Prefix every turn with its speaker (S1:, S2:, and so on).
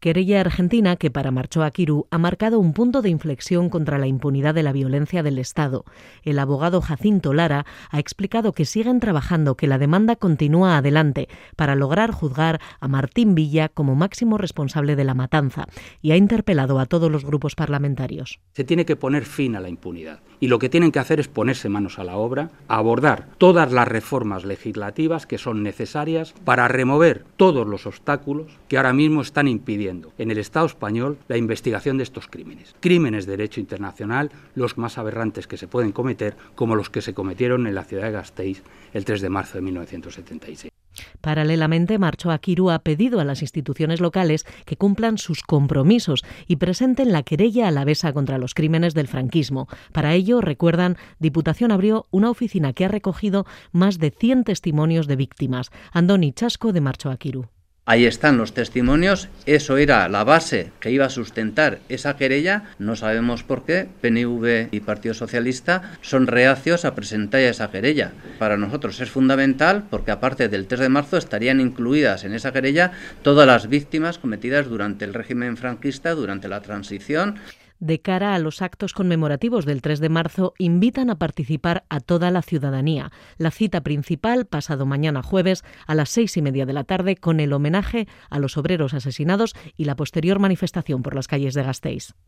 S1: Querella argentina que para Martxoa Kiru ha marcado un punto de inflexión contra la impunidad de la violencia del Estado. El abogado Jacinto Lara ha explicado que siguen trabajando, que la demanda continúa adelante para lograr juzgar a Martín Villa como máximo responsable de la matanza y ha interpelado a todos los grupos parlamentarios.
S2: Se tiene que poner fin a la impunidad y lo que tienen que hacer es ponerse manos a la obra, abordar todas las reformas legislativas que son necesarias para remover todos los obstáculos que ahora mismo están impidiendo en el Estado español la investigación de estos crímenes. Crímenes de derecho internacional, los más aberrantes que se pueden cometer, como los que se cometieron en la ciudad de Gasteiz el 3 de marzo de 1976.
S1: Paralelamente, Martxoa Kiru ha pedido a las instituciones locales que cumplan sus compromisos y presenten la querella alavesa contra los crímenes del franquismo. Para ello, recuerdan, Diputación abrió una oficina que ha recogido más de 100 testimonios de víctimas. Andoni Chasco, de Martxoa Kiru.
S3: Ahí están los testimonios, eso era la base que iba a sustentar esa querella. No sabemos por qué PNV y Partido Socialista son reacios a presentar esa querella. Para nosotros es fundamental porque aparte del 3 de marzo estarían incluidas en esa querella todas las víctimas cometidas durante el régimen franquista, durante la transición.
S1: De cara a los actos conmemorativos del 3 de marzo, invitan a participar a toda la ciudadanía. La cita principal, pasado mañana jueves, a las 6:30 de la tarde, con el homenaje a los obreros asesinados y la posterior manifestación por las calles de Gasteiz.